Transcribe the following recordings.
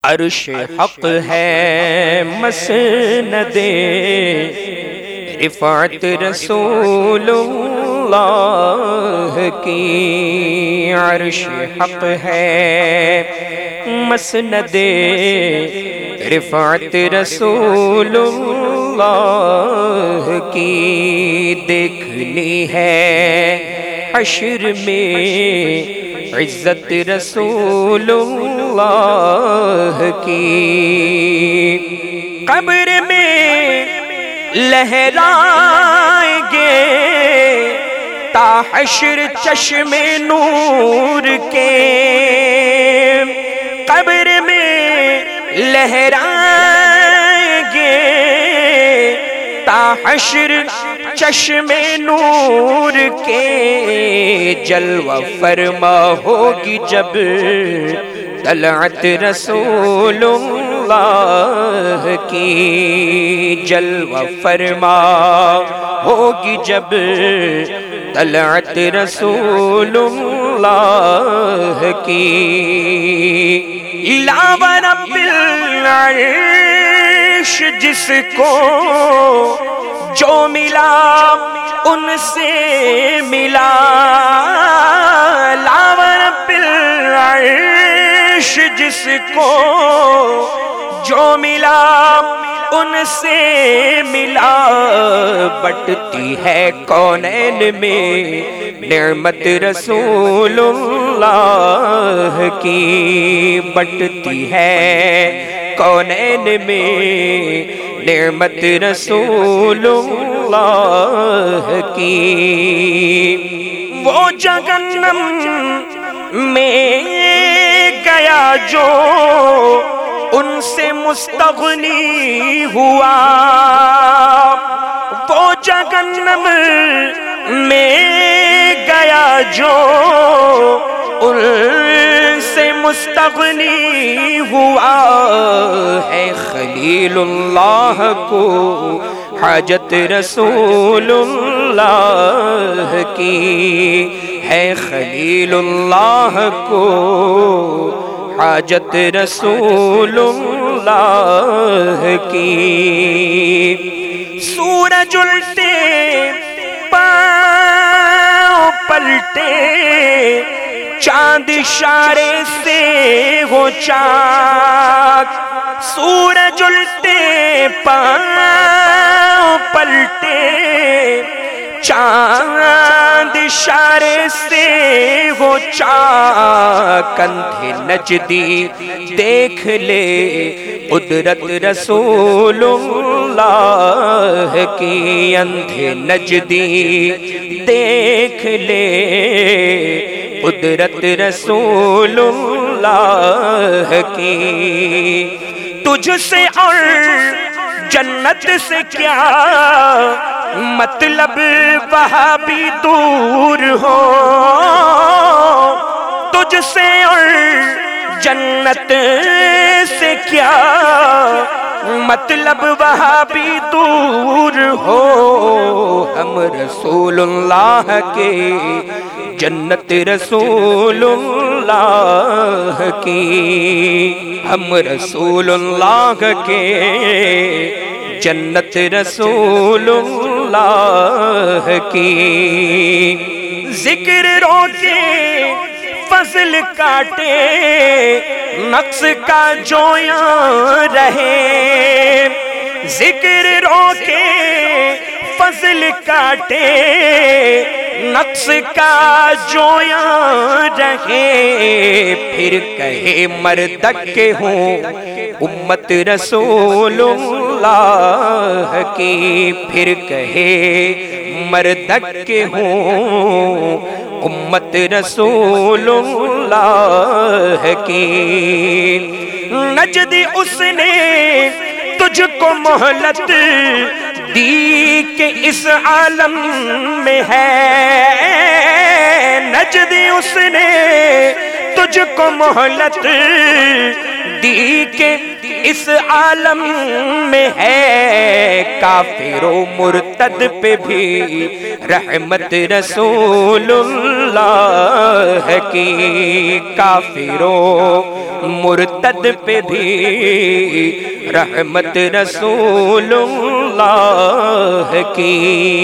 عرش حق ہے مسند رفعت رسول اللہ کی، عرش حق ہے مسند رفعت رسول اللہ کی، دیکھنی ہے حشر میں عزت رسول اللہ کی، قبر میں لہرائیں گے تا حشر چشم نور کے، قبر میں لہرائیں گے تا حشر چشم نور کے، جلوہ فرما ہوگی جب طلعت رسول اللہ کی، جلوہ فرما ہوگی جب طلعت رسول اللہ کی، لاوہ رب العرش جس کو جو ملا ان سے ملا، لاوہ رب العرش جس کو جو ملا ان سے ملا، بٹتی ہے کونین میں نعمت رسول اللہ کی، بٹتی ہے کونین میں نعمت رسول اللہ کی، وہ جہنم میں گیا جو ان سے مستغنی ہوا، وہ جہنم میں گیا جو ان سے مستغنی ہوا، ہے خلیل اللہ کو حاجت رسول اللہ کی، ہے خلیل اللہ کو حاجت رسول اللہ کی، سورج الٹے پاؤں پلٹے چاند اشارے سے ہو چاک، سورج الٹے پاؤں پلٹے چاند اشارے سے ہو چاک، اندھے نجدی دیکھ لے قدرت رسول اللہ کی، اندھے نجدی دیکھ لے قدرت رسول اللہ کی، تجھ سے اور جنت سے کیا مطلب وہاں بھی دور ہو، تجھ سے اور جنت سے کیا مطلب وہاں بھی دور ہو، ہم رسول اللہ کے جنت رسول اللہ کی، ہم رسول اللہ کے جنت رسول اللہ کی، ذکر روکے فضل کاٹے نقص کا جویاں رہے، ذکر روکے فضل کاٹے نقص کا جویاں رہے، پھر کہے مردک کے ہوں امت رسول اللہ کی، پھر کہے مردک کے ہوں امت رسول اللہ کی، نجد اس نے تجھ کو مہلت دی کہ اس عالم میں ہے، نجد اس نے تجھ تجھ کو مہلت دی کہ اس عالم میں ہے کافر و مرتد پہ بھی رحمت رسول اللہ کی، کافر و مرتد پہ بھی رحمت رسول اللہ کی۔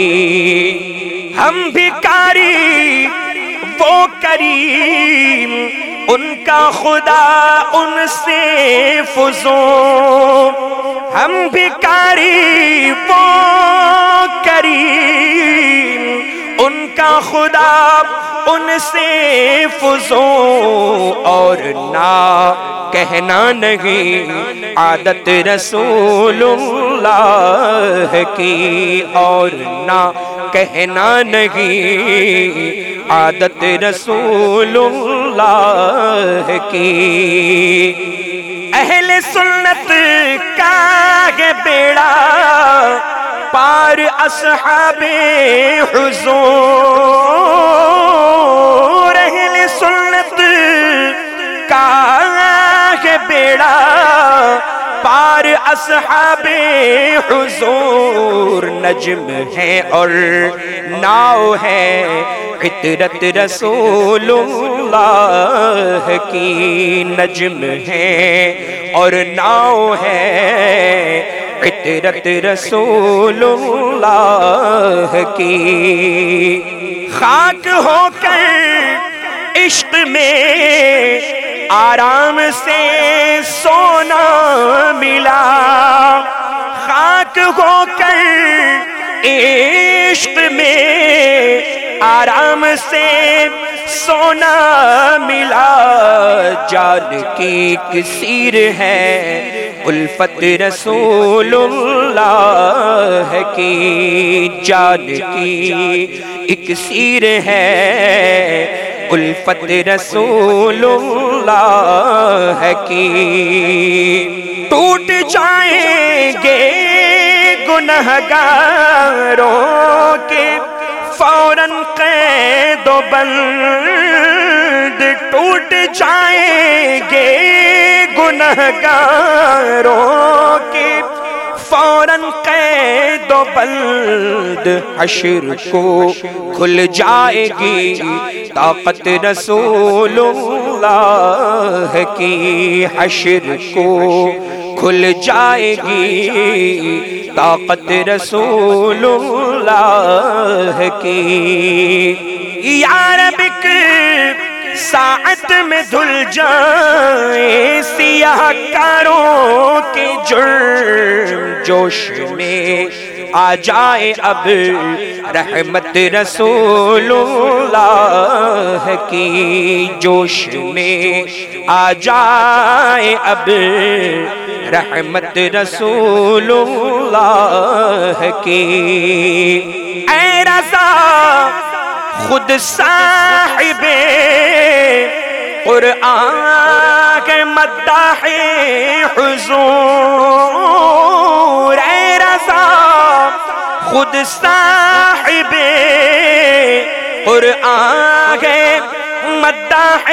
ہم بھکاری وہ کریم ان کا خدا ان سے فزوں، ہم بھکاری وہ کریم ان کا خدا ان سے فزوں، اور نہ کہنا نہیں عادت رسول اللہ کی، اور نہ کہنا نہیں عادت رسول اللہ کی۔ اہل سنت کا ہے بیڑا پار اصحاب حضور، اہل سنت کا ہے بیڑا پار اصحاب حضور، نجم ہے اور ناؤ ہے فطرت رسول اللہ کی، نجم ہے اور ناؤ ہے فطرت رسول اللہ کی۔ خاک ہو کر عشق میں آرام سے سونا ملا، خاک ہو کر عشق میں آرام سے سونا ملا، جان کی کثیر ہے الفت رسول اللہ کی، جان کی اکسیر ہے الفت رسول اللہ کی۔ ٹوٹ جائیں گے گنہگاروں کے فوراً قید و بند، ٹوٹ جائیں گے گنہگاروں کے فوراً قید و بند، حشر کو کھل جائے گی طاقت رسول اللہ کی، حشر کو کھل جائے گی طاقت رسول اللہ کی۔ یا رب ایک ساعت میں دھل جائیں سیاہ کاروں کے جرم، جوش میں آ جائے اب رحمت رسول اللہ کی، جوش میں آ جائے اب رحمت رسول اللہ کی۔ اے رضا خود صاحب قرآن کے مداح حضور، اے رضا خود صاحب قرآن کے مداح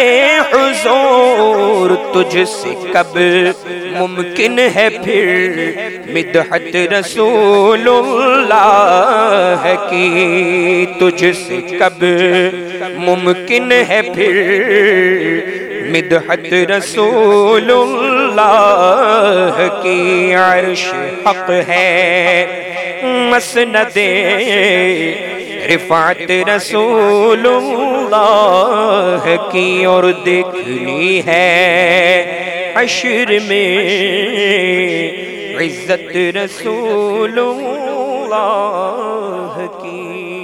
حضور، تجھ سے کب ممکن ہے پھر مدحت رسول اللہ کی، تجھ سے کب ممکن ہے پھر مدحت رسول اللہ کی۔ عرش حق ہے مسند رفعت رسول اللہ کی، اور دیکھنی ہے حشر میں عزت رسول اللہ کی۔